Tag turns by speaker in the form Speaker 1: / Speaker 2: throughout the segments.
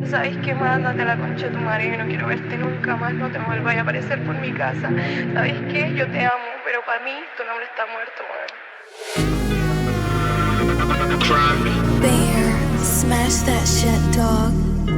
Speaker 1: ¿Sabes qué más? Ándate a la concha de tu madre, yo no quiero verte nunca más, no te vuelvas a aparecer por mi casa. ¿Sabes qué? Yo te amo, pero para mí tu nombre está muerto, weón.
Speaker 2: Bear, smash that shit, dog.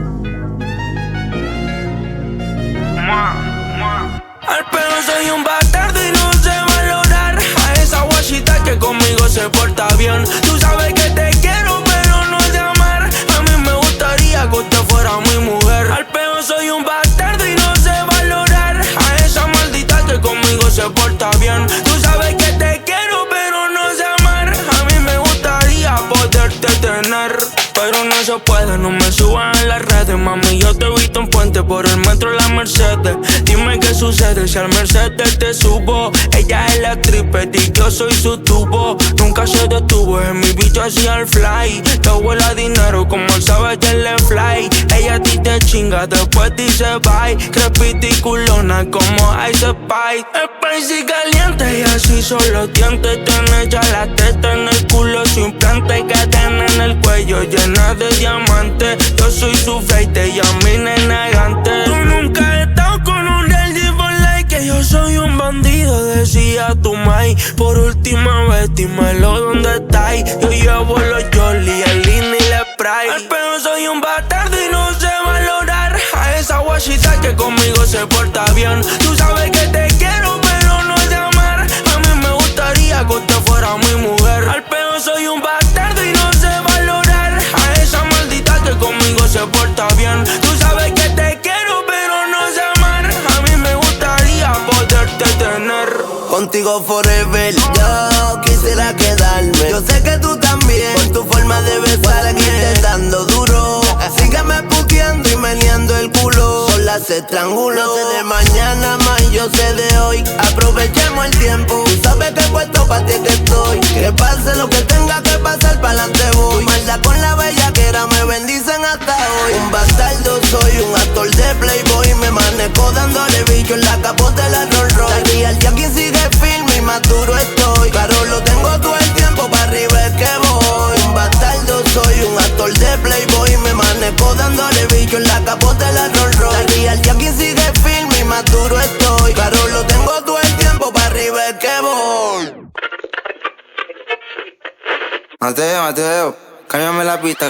Speaker 3: Al pedo soy un bastardo y no sé valorar a esa guachita que conmigo se porta bien. Tú sabes que te quiero pero no sé amar. A mí me gustaría que usted fuera mi mujer. Al pedo soy un bastardo y no sé valorar a esa maldita que conmigo se porta bien. Tú sabes que te quiero pero no sé amar. A mí me gustaría poderte tener, pero no se puede, no me suban en las redes. Mami, yo te he visto en Puente por el metro la Mercedes. Dime qué sucede si al Mercedes te subo. Ella es la actriz y yo soy su tubo. Nunca se detuvo, en mi bicho hacía el fly. Te huele a dinero como él sabe que él le fly. Ella a ti te chinga, después dice bye. Crepita y culona como Ice Spice. Spicy caliente y así solo dientes. Tiene ya la teta en el culo, su implante y cadena en el cuello llena de diamantes. Yo soy su fleite y a mi nena gigante. Tú nunca has estado con un real for like. Que yo soy un bandido, decía tu mai. Por última vez dímelo dónde estáis. Yo llevo los Jolly, el Lini y el Spray. Al pedo soy un bastardo y no sé valorar a esa guachita que conmigo se porta bien. Tú sabes que te quiero pero no sé amar. A mí me gustaría que usted fuera mi mujer. Al pedo soy un bastardo y no sé valorar a esa maldita que conmigo se porta bien. Tú sabes que te quiero pero no sé amar. A mí me gustaría poderte tener.
Speaker 4: Contigo forever, yo quisiera quedarme. Yo sé que tú también, por tu forma de besar aquí te dando duro. Sígueme puteando y meneando el culo. Sola se estrangulo. No sé de mañana más, yo sé de hoy. Aprovechemos el tiempo. Tú sabes que puesto pa' ti que estoy. Que pase lo que tenga que pasar, pa'lante voy. Maldad con la bellaquera me bendicen hasta hoy. Un bastardo soy, un actor de Playboy. Me manejo dándole bicho en la capota de la Rolls Royce. Y al día quien sigue firme y más duro estoy. Claro, lo tengo todo el tiempo, pa' arriba es que voy. Un bastardo soy, un actor de Playboy. Me manejo dándole bicho en la capota de la Rolls Royce. Y al día quien sigue firme y más duro estoy. Claro, lo tengo todo el tiempo, pa' arriba es que voy.
Speaker 5: Mateo, cámbiame la pista.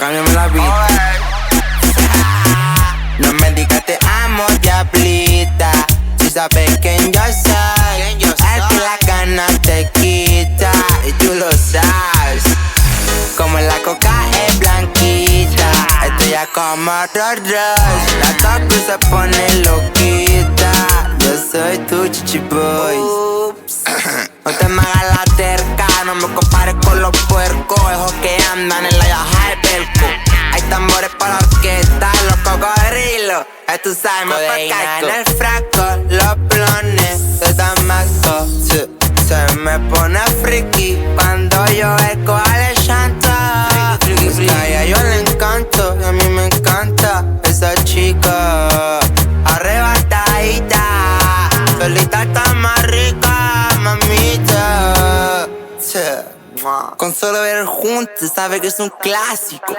Speaker 5: No me digas te amo, diablita. Si sabes quién yo soy, el que la gana te quita. Y tú lo sabes. Como la coca es blanquita, esto ya como Rolls. La toco se pone loquita. Yo soy tu chichiboy. No te me hagas la terca, no me compares con los puercos. Esos que andan en la yaja de Belco. Hay tambores para la orquesta, los cocodrilos. Tú sabes, me codeína en el frasco, los blones de Damasco. Se me pone friki cuando yo eco al llanto. A ella yo le encanto y a mí me encanta esa chica arrebatadita. Solita está más rica, mamita. Con solo ver juntos, sabe que es un clásico.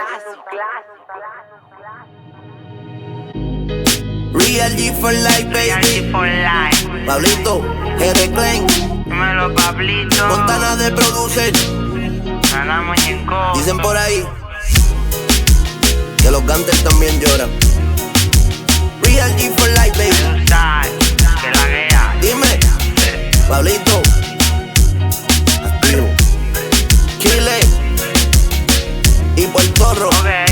Speaker 4: Real G for life, baby. Pablito, Jerry Klein.
Speaker 3: Dímelo, Pablito.
Speaker 4: Montana de producer.
Speaker 3: Ana Muñeco.
Speaker 4: Dicen por ahí que los gangsters también lloran. Real G for life, baby.
Speaker 3: Que la guía.
Speaker 4: Dime, Pablito, activo. Chile y Puerto Rico.
Speaker 3: Okay.